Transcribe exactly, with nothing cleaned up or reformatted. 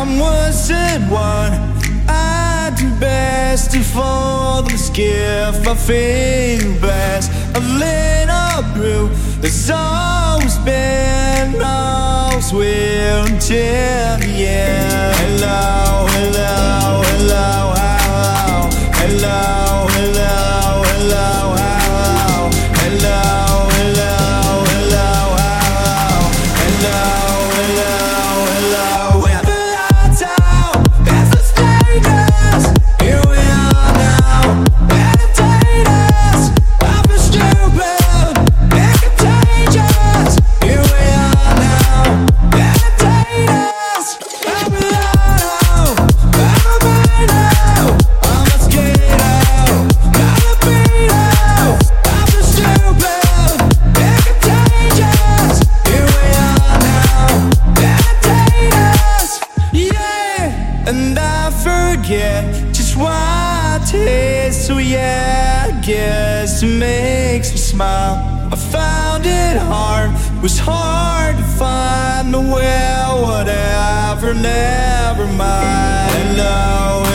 I'm worse than one. I do best to fall this gift. I feel best. A little blue. There's always been, always will until the end. Hello, hello, hello, hello, hello, hello, hello, hello, hello, hello, hello, hello, hello, hello. When the lights out, there's the status. Here we are now, meditators. I feel stupid and contagious. Here we are now, meditators. I feel out, I'm a now. I'm a skate out, gotta be out. I feel stupid and contagious. Here we are now, meditators. Yeah, and I forget just what it is. So yeah, I guess it makes me smile. I found it hard, was hard to find. But well, whatever, never mind. Hello,